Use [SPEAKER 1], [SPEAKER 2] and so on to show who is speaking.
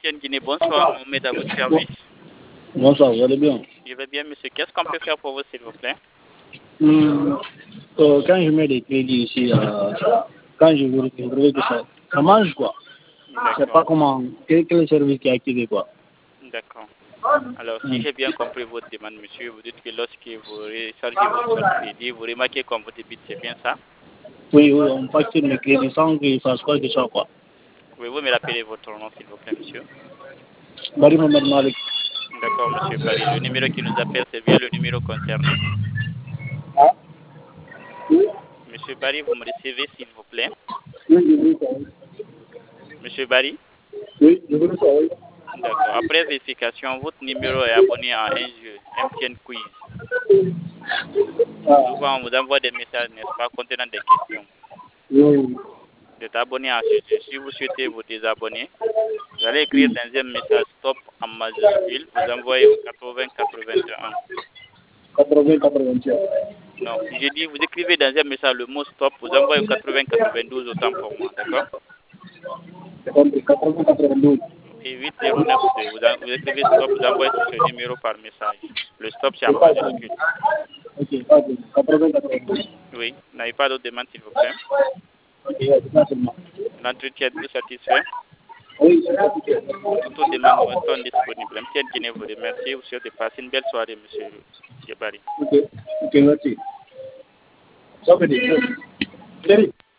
[SPEAKER 1] MTN Guinée, bonsoir, Mohamed à votre service.
[SPEAKER 2] Bonsoir, vous allez bien?
[SPEAKER 1] Je vais bien, monsieur. Qu'est-ce qu'on peut faire pour vous, s'il vous plaît?
[SPEAKER 2] Quand je mets des crédits ici, quand je vérifie, que ça mange quoi. Je sais pas comment, quel est le service qui est activé quoi.
[SPEAKER 1] D'accord. Alors, si j'ai bien compris votre demande, monsieur, vous dites que lorsque vous rechargez votre crédit, vous remarquez qu'on vous débite, c'est bien ça?
[SPEAKER 2] Oui, on facture mes crédits sans qu'il fasse quoi que ce soit quoi.
[SPEAKER 1] Pouvez-vous me rappeler votre nom, s'il vous plaît, monsieur?
[SPEAKER 2] Bari Mohamed Malik.
[SPEAKER 1] D'accord, monsieur Barry. Le numéro qui nous appelle, c'est bien le numéro concerné.
[SPEAKER 2] Ah, oui.
[SPEAKER 1] Monsieur Barry, vous me recevez, s'il vous plaît?
[SPEAKER 2] Oui, je veux ça.
[SPEAKER 1] Monsieur Barry?
[SPEAKER 2] Oui, je veux ça, oui.
[SPEAKER 1] D'accord. Après vérification, votre numéro est abonné à un jeu, MTN Quiz. Souvent, on vous envoie des messages, n'est-ce pas, contenant des questions.
[SPEAKER 2] Oui.
[SPEAKER 1] Vous êtes abonné à ce jeu. Si vous souhaitez vous désabonner, vous allez écrire dans un message stop en majuscule, vous envoyez au 80 81.
[SPEAKER 2] 80 81.
[SPEAKER 1] Non, j'ai dit, vous écrivez dans un message le mot stop, vous envoyez au 80 92 autant pour moi, d'accord?
[SPEAKER 2] C'est comme 80 92.
[SPEAKER 1] Et 8092, vous écrivez stop, vous envoyez sur ce numéro par message. Le stop, c'est en majuscule.
[SPEAKER 2] Ok, 80 92.
[SPEAKER 1] Oui, vous n'avez pas d'autres demandes, s'il vous plaît.
[SPEAKER 2] Ok, c'est ça seulement.
[SPEAKER 1] L'entretien, êtes-vous satisfait?
[SPEAKER 2] Oui, c'est ça.
[SPEAKER 1] Pour toute autre demande, nous restons disponibles. MTN Guinée vous remercie. Vous souhaitez passer une belle soirée, monsieur Gebari.
[SPEAKER 2] Ok, merci. Ça veut dire.